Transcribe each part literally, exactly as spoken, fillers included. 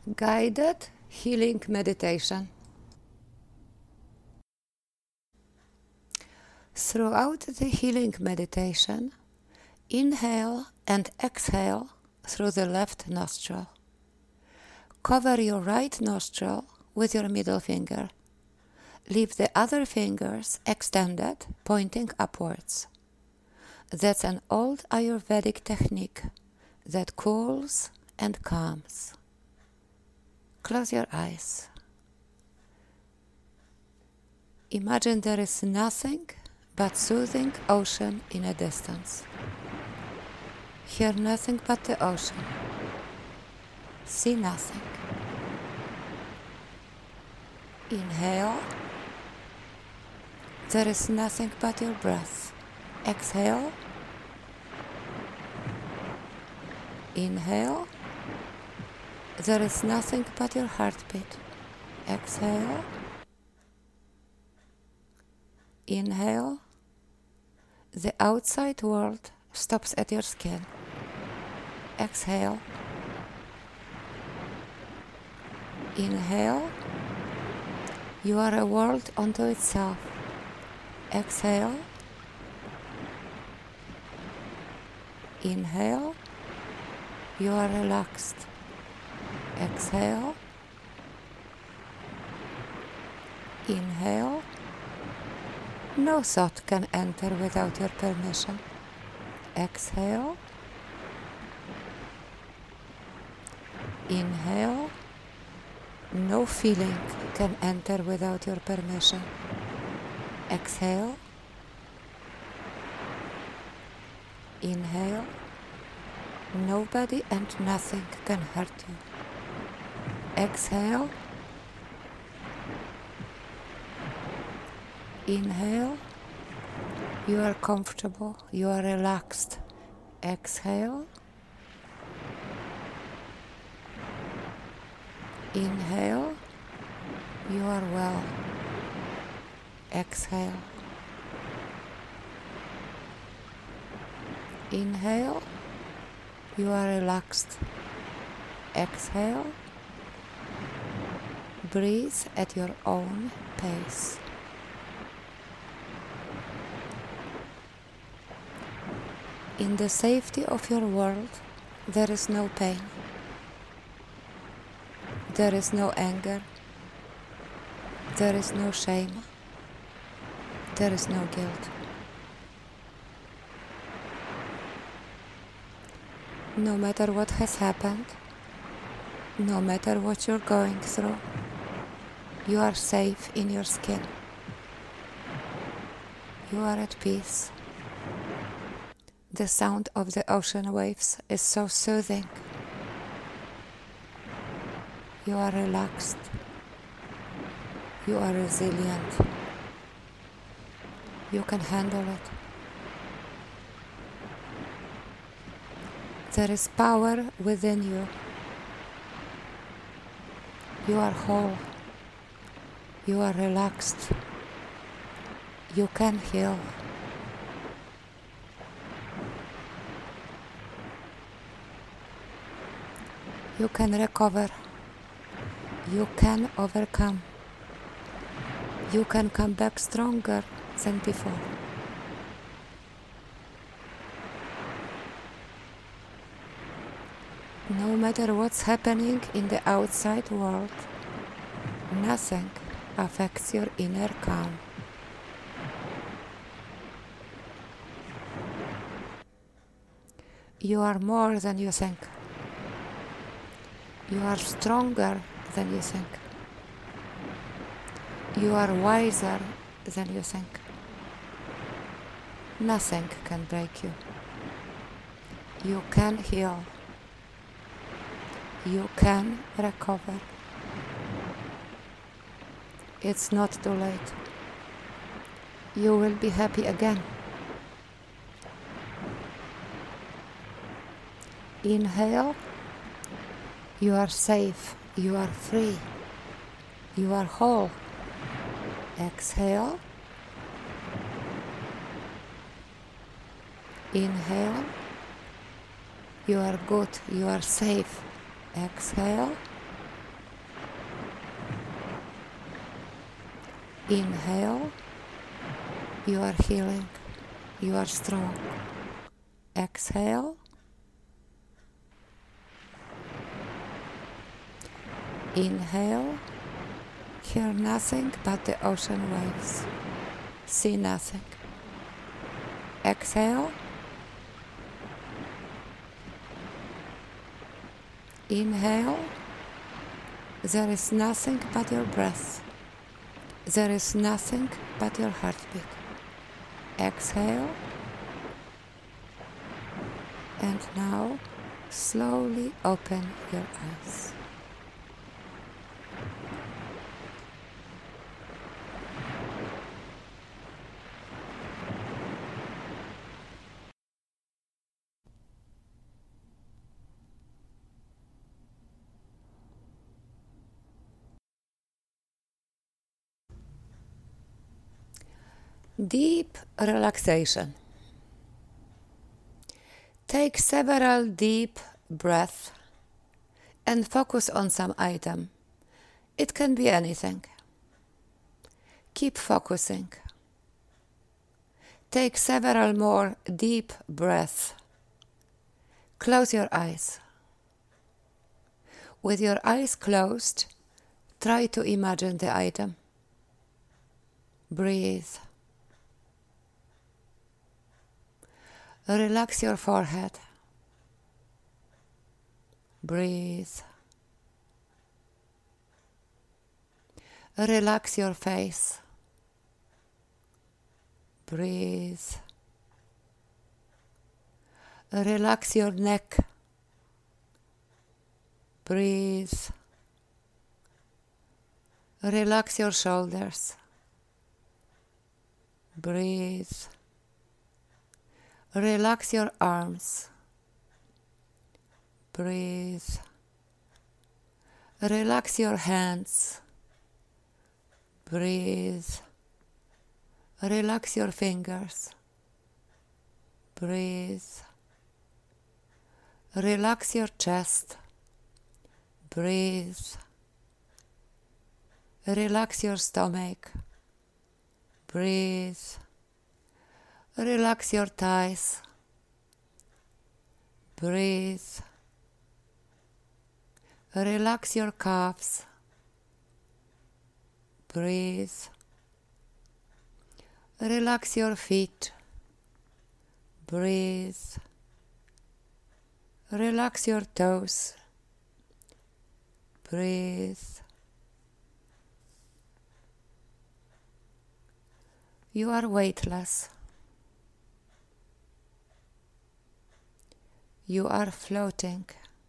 Guided healing meditation. Throughout the healing meditation, inhale and exhale through the left nostril. Cover your right nostril with your middle finger. Leave the other fingers extended, pointing upwards. That's an old Ayurvedic technique that cools and calms. Close your eyes. Imagine there is nothing but soothing ocean in a distance. Hear nothing but the ocean. See nothing. Inhale. There is nothing but your breath. Exhale. Inhale. There is nothing but your heartbeat. Exhale. Inhale. The outside world stops at your skin. Exhale. Inhale. You are a world unto itself. Exhale. Inhale. You are relaxed. Exhale. Inhale. No thought can enter without your permission. Exhale. Inhale. No feeling can enter without your permission. Exhale. Inhale. Nobody and nothing can hurt you. Exhale. Inhale. You are comfortable. You are relaxed. Exhale. Inhale. You are well. Exhale. Inhale. You are relaxed. Exhale. Breathe at your own pace. In the safety of your world, there is no pain. There is no anger. There is no shame. There is no guilt. No matter what has happened, no matter what you're going through, you are safe in your skin. You are at peace. The sound of the ocean waves is so soothing. You are relaxed. You are resilient. You can handle it. There is power within you. You are whole. You are relaxed. You can heal. You can recover. You can overcome. You can come back stronger than before. No matter what's happening in the outside world, nothing affects your inner calm. You are more than you think. You are stronger than you think. You are wiser than you think. Nothing can break you. You can heal. You can recover. It's not too late. You will be happy again. Inhale. You are safe. You are free. You are whole. Exhale. Inhale. You are good. You are safe. Exhale. Inhale, you are healing, you are strong. Exhale, inhale, hear nothing but the ocean waves, see nothing. Exhale, inhale, there is nothing but your breath. There is nothing but your heartbeat. Exhale, and now slowly open your eyes. Deep relaxation. Take several deep breaths and focus on some item. It can be anything. Keep focusing. Take several more deep breaths. Close your eyes. With your eyes closed, try to imagine the item. Breathe. Relax your forehead. Breathe. Relax your face. Breathe. Relax your neck. Breathe. Relax your shoulders. Breathe. Relax your arms. Breathe. Relax your hands. Breathe. Relax your fingers. Breathe. Relax your chest. Breathe. Relax your stomach. Breathe. Relax your thighs. Breathe. Relax your calves. Breathe. Relax your feet. Breathe. Relax your toes. Breathe. You are weightless. You are floating.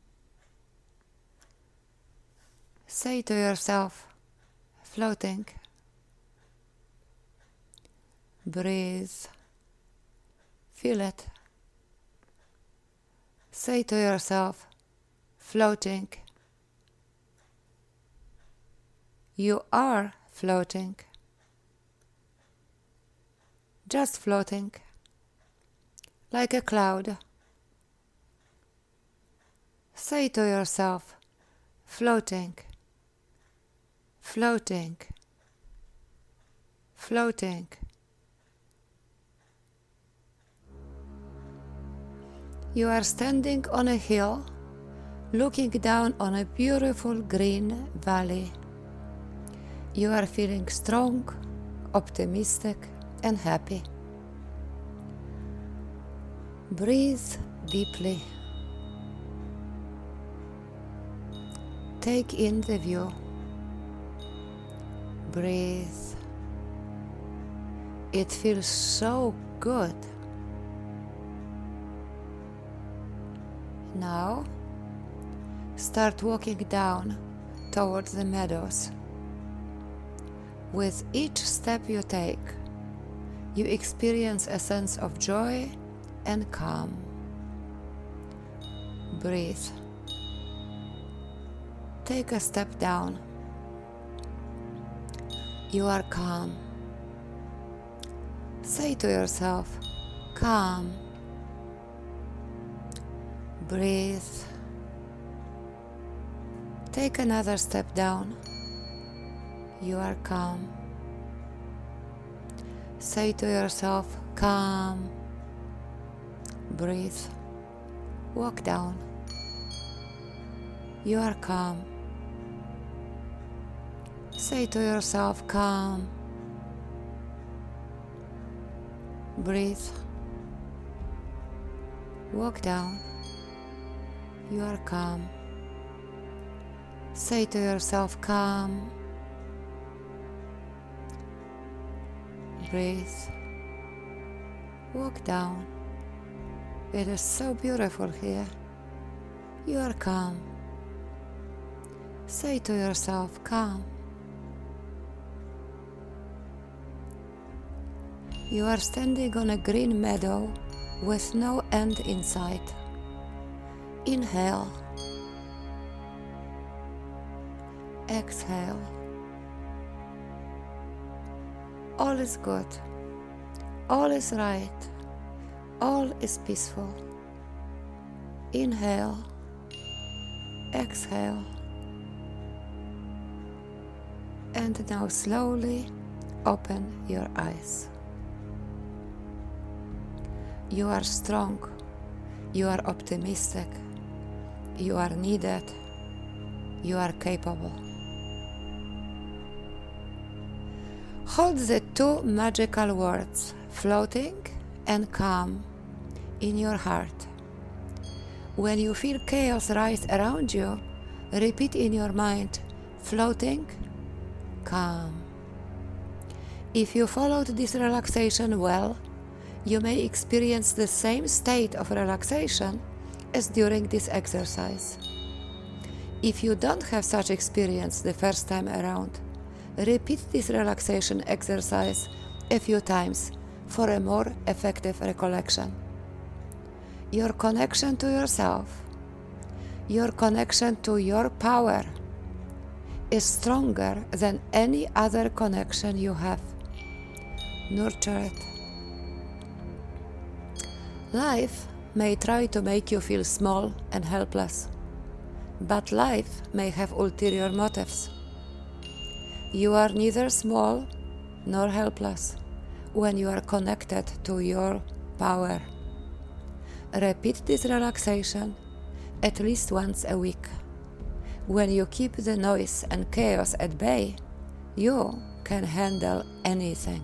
Say to yourself, floating. Breathe. Feel it. Say to yourself, floating. You are floating. Just floating. Like a cloud. Say to yourself, floating, floating, floating. You are standing on a hill, looking down on a beautiful green valley. You are feeling strong, optimistic, and happy. Breathe deeply. Take in the view. Breathe. It feels so good. Now, start walking down towards the meadows. With each step you take, you experience a sense of joy and calm. Breathe. Take a step down. You are calm. Say to yourself, calm. Breathe. Take another step down. You are calm. Say to yourself, calm. Breathe. Walk down. You are calm. Say to yourself, calm. Breathe. Walk down. You are calm. Say to yourself, calm. Breathe. Walk down. It is so beautiful here. You are calm. Say to yourself, calm. You are standing on a green meadow with no end in sight. Inhale. Exhale. All is good. All is right. All is peaceful. Inhale. Exhale. And now slowly open your eyes. You are strong. You are optimistic. You are needed. You are capable. Hold the two magical words, floating and calm, in your heart. When you feel chaos rise around you, repeat in your mind, floating, calm. If you followed this relaxation well, you may experience the same state of relaxation as during this exercise. If you don't have such experience the first time around, repeat this relaxation exercise a few times for a more effective recollection. Your connection to yourself, your connection to your power, is stronger than any other connection you have. Nurture it. Life may try to make you feel small and helpless, but life may have ulterior motives. You are neither small nor helpless when you are connected to your power. Repeat this relaxation at least once a week. When you keep the noise and chaos at bay, you can handle anything.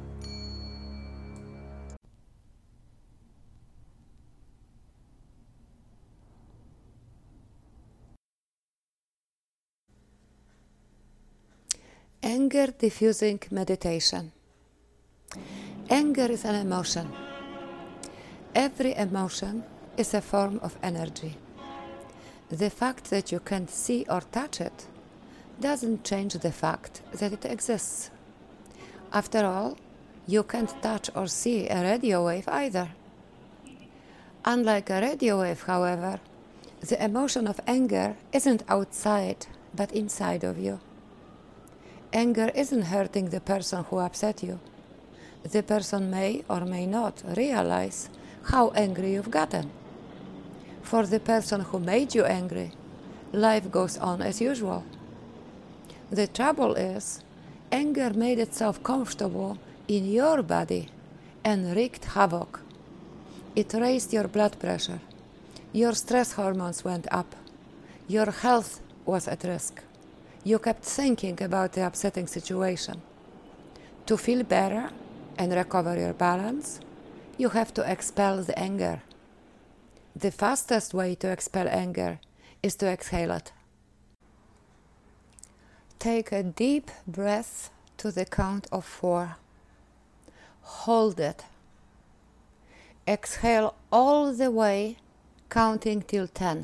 Anger diffusing meditation. Anger is an emotion. Every emotion is a form of energy. The fact that you can't see or touch it doesn't change the fact that it exists. After all, you can't touch or see a radio wave either. Unlike a radio wave, however, the emotion of anger isn't outside but inside of you. Anger isn't hurting the person who upset you. The person may or may not realize how angry you've gotten. For the person who made you angry, life goes on as usual. The trouble is, anger made itself comfortable in your body and wreaked havoc. It raised your blood pressure. Your stress hormones went up. Your health was at risk. You kept thinking about the upsetting situation. To feel better and recover your balance, you have to expel the anger. The fastest way to expel anger is to exhale it. Take a deep breath to the count of four. Hold it. Exhale all the way, counting till ten.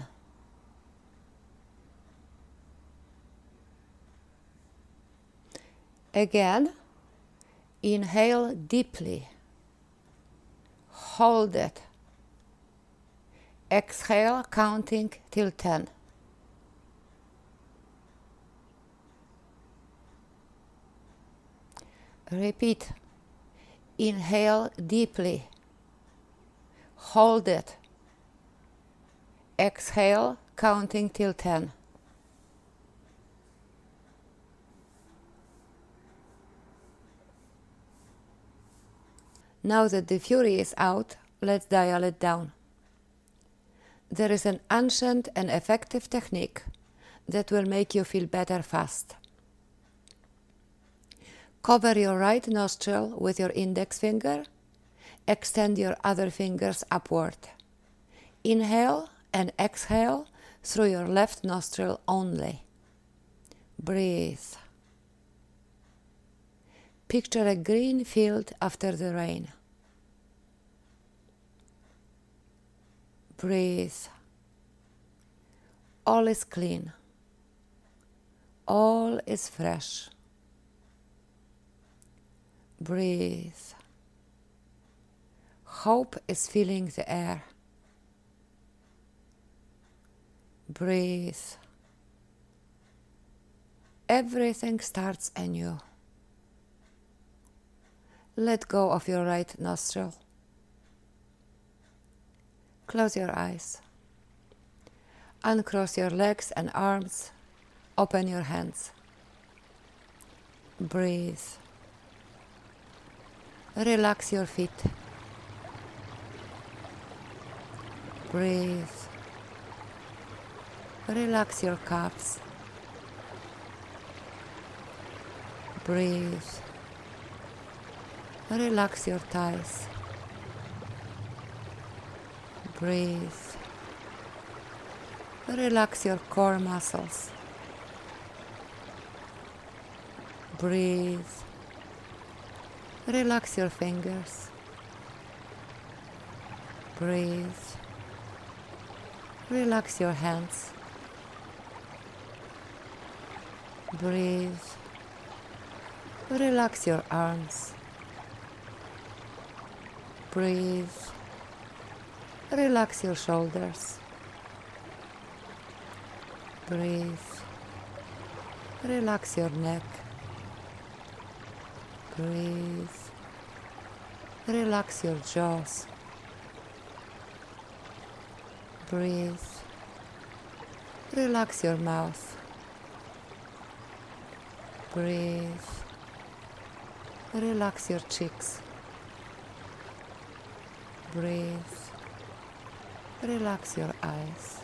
Again, inhale deeply. Hold it. Exhale, counting till ten. Repeat. Inhale deeply. Hold it. Exhale, counting till ten. Now that the fury is out, let's dial it down. There is an ancient and effective technique that will make you feel better fast. Cover your right nostril with your index finger. Extend your other fingers upward. Inhale and exhale through your left nostril only. Breathe. Picture a green field after the rain. Breathe. All is clean. All is fresh. Breathe. Hope is filling the air. Breathe. Everything starts anew. Let go of your right nostril. Close your eyes. Uncross your legs and arms. Open your hands. Breathe. Relax your feet. Breathe. Relax your calves. Breathe. Relax your thighs. Breathe. Relax your core muscles. Breathe. Relax your fingers. Breathe. Relax your hands. Breathe. Relax your arms. Breathe. Relax your shoulders. Breathe. Relax your neck. Breathe. Relax your jaws. Breathe. Relax your mouth. Breathe. Relax your cheeks. Breathe. Relax your eyes.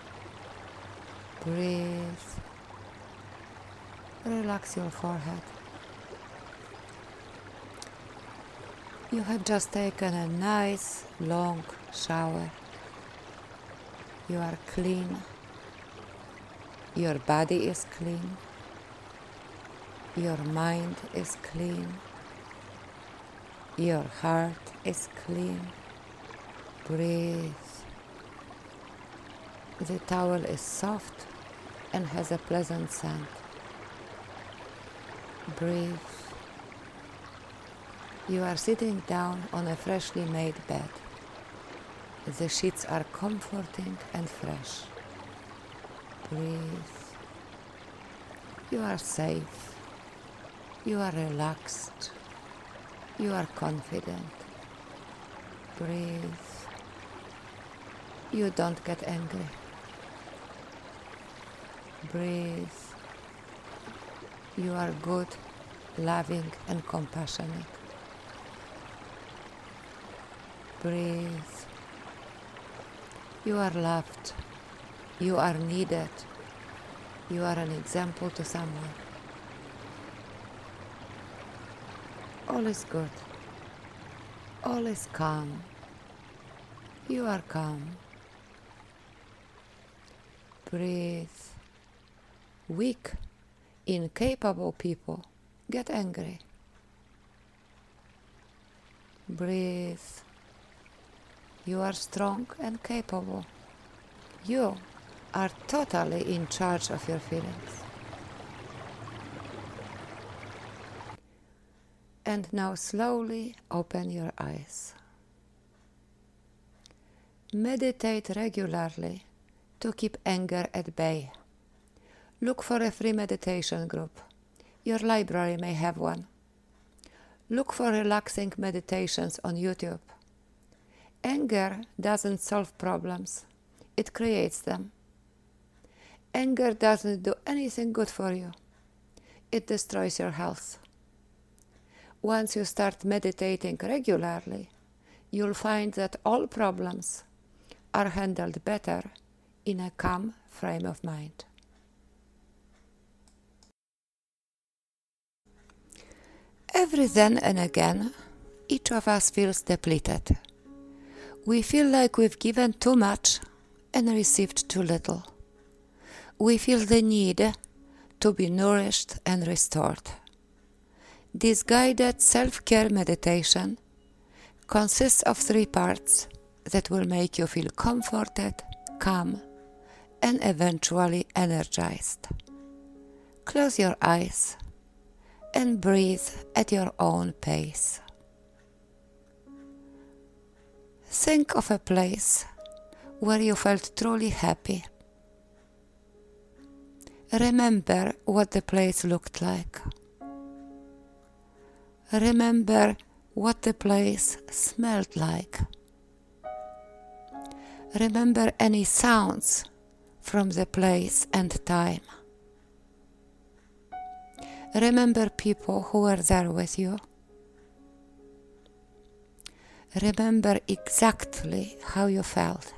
Breathe. Relax your forehead. You have just taken a nice long shower. You are clean. Your body is clean. Your mind is clean. Your heart is clean. Breathe. The towel is soft and has a pleasant scent. Breathe. You are sitting down on a freshly made bed. The sheets are comforting and fresh. Breathe. You are safe. You are relaxed. You are confident. Breathe. You don't get angry. Breathe. You are good, loving, and compassionate. Breathe. You are loved. You are needed. You are an example to someone. All is good. All is calm. You are calm. Breathe. Weak, incapable people get angry. Breathe. You are strong and capable. You are totally in charge of your feelings. And now slowly open your eyes. Meditate regularly to keep anger at bay. Look for a free meditation group. Your library may have one. Look for relaxing meditations on YouTube. Anger doesn't solve problems. It creates them. Anger doesn't do anything good for you. It destroys your health. Once you start meditating regularly, you'll find that all problems are handled better in a calm frame of mind. Every then and again, each of us feels depleted. We feel like we've given too much and received too little. We feel the need to be nourished and restored. This guided self-care meditation consists of three parts that will make you feel comforted, calm, and eventually energized. Close your eyes and breathe at your own pace. Think of a place where you felt truly happy. Remember what the place looked like. Remember what the place smelled like. Remember any sounds from the place and time. Remember people who were there with you. Remember exactly how you felt.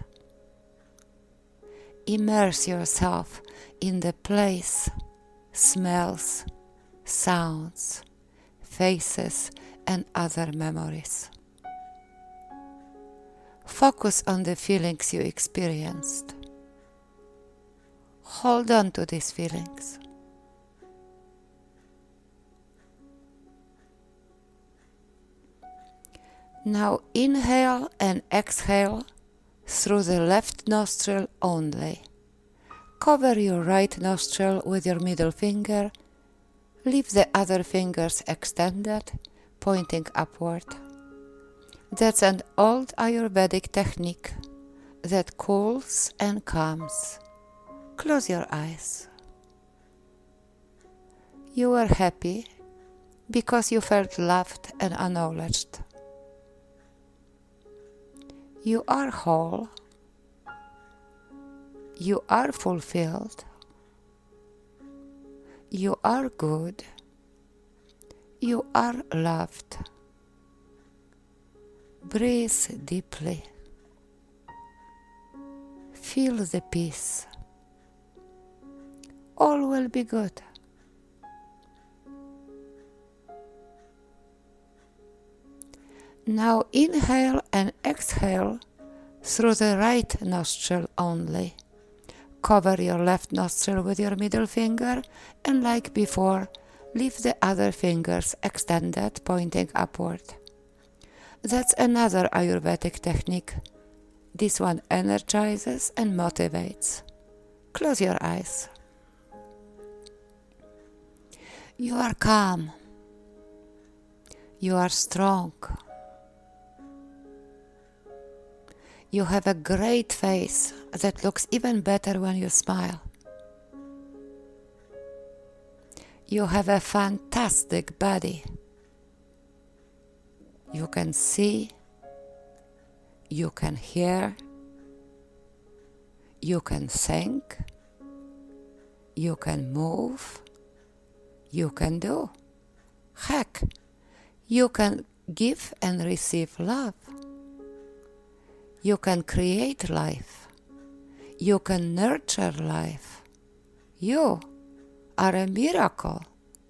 Immerse yourself in the place, smells, sounds, faces, and other memories. Focus on the feelings you experienced. Hold on to these feelings. Now inhale and exhale through the left nostril only. Cover your right nostril with your middle finger. Leave the other fingers extended, pointing upward. That's an old Ayurvedic technique that cools and calms. Close your eyes. You were happy because you felt loved and acknowledged. You are whole. You are fulfilled. You are good. You are loved. Breathe deeply. Feel the peace. All will be good. Now inhale and exhale through the right nostril only. Cover your left nostril with your middle finger and, like before, leave the other fingers extended, pointing upward. That's another Ayurvedic technique. This one energizes and motivates. Close your eyes. You are calm. You are strong. You have a great face that looks even better when you smile. You have a fantastic body. You can see, you can hear, you can think, you can move, you can do. Heck, you can give and receive love. You can create life. You can nurture life. You are a miracle.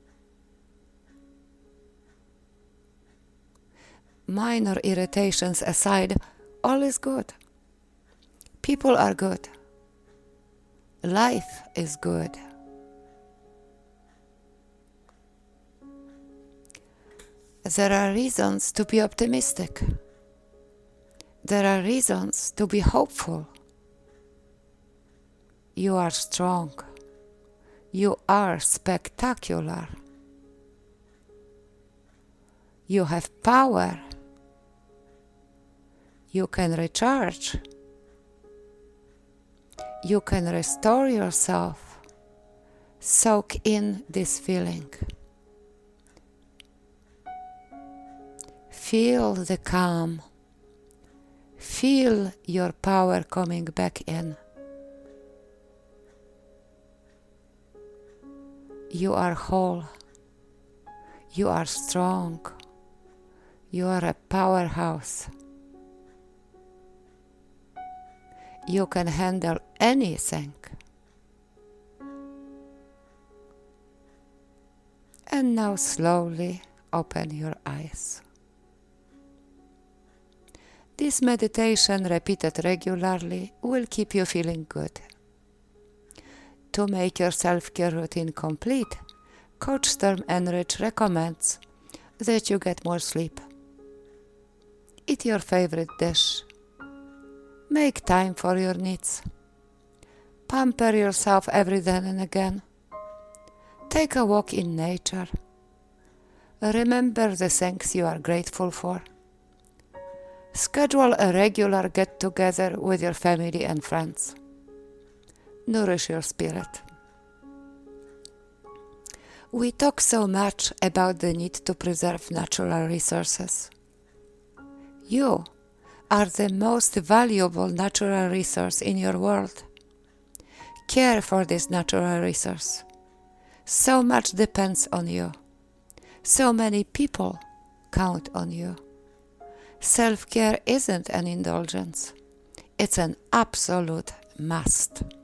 Minor irritations aside, all is good. People are good. Life is good. There are reasons to be optimistic. There are reasons to be hopeful. You are strong. You are spectacular. You have power. You can recharge. You can restore yourself. Soak in this feeling. Feel the calm. Feel your power coming back in. You are whole. You are strong. You are a powerhouse. You can handle anything. And now slowly open your eyes. This meditation, repeated regularly, will keep you feeling good. To make your self-care routine complete, Coach Storm Enrich recommends that you get more sleep. Eat your favorite dish. Make time for your needs. Pamper yourself every then and again. Take a walk in nature. Remember the things you are grateful for. Schedule a regular get-together with your family and friends. Nourish your spirit. We talk so much about the need to preserve natural resources. You are the most valuable natural resource in your world. Care for this natural resource. So much depends on you. So many people count on you. Self-care isn't an indulgence. It's an absolute must.